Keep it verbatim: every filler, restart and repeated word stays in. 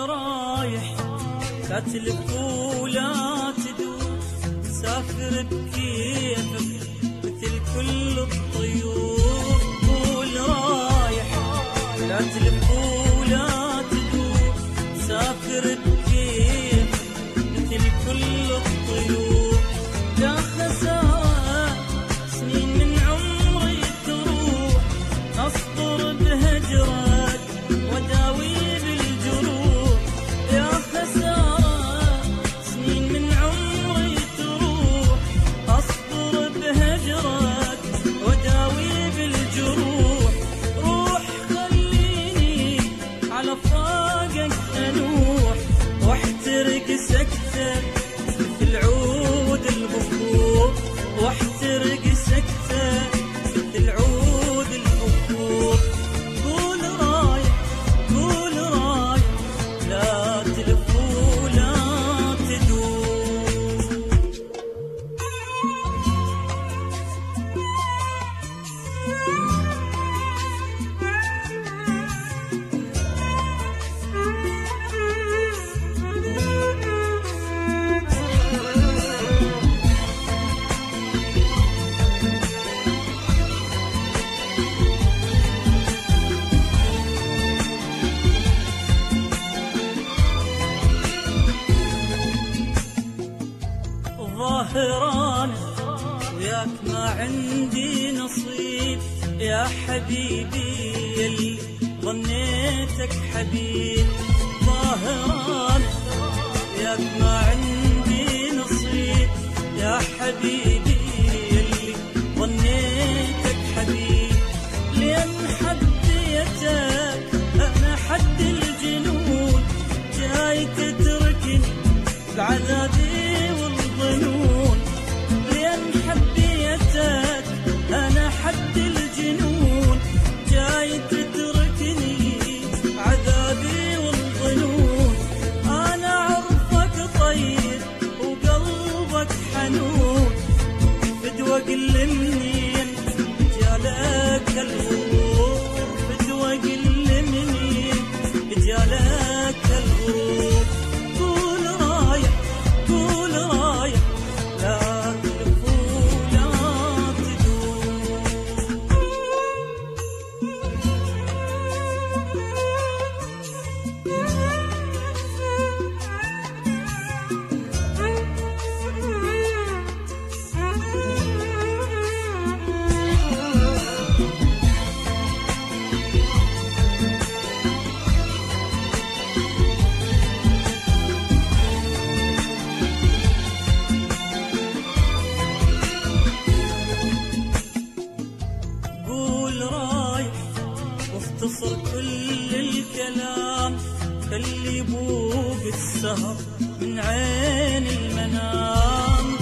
رايح لا تلف ولا تدور، سافر بكيفك مثل كل الطيور. قول رايح لا تلف ولا تدور، سافر بكيفك مثل كل الطيور. يا خسارة سنين من عمري تروح، أصبر بهجرك وداوي بالجروح. يا خسارة سنين من عمري تروح، أصبر بهجرك وداوي بالجروح. روح خليني على فراقك أنوح، واحترق سكتك مثل عود البخور، واحترق سكتك مثل عود البخور. قول رايح قول رايح لا تلف ولا تدور. ظاهرانا وياك ما عندي نصيب، يا حبيبي يلي ظنيتك حبيب. ظاهرانا وياك ما عندي نصيب، يا حبيبي يلي ظنيتك حبيب. لين حبيتك أنا حد الجنون، جاي تتركني بعذابي والظنون. لين حبيتك أنا حد الجنون، جاي تتركني عذابي والظنون. أنا عرفك طيب وقلبك حنون، فدوى قل منين جالك الغرور، فدوى قل منين جالك الغرور. قول رايح قول رايح لا تلف ولا تدور. واختصر كل الكلام، خلي بوق السهر من عين المنام.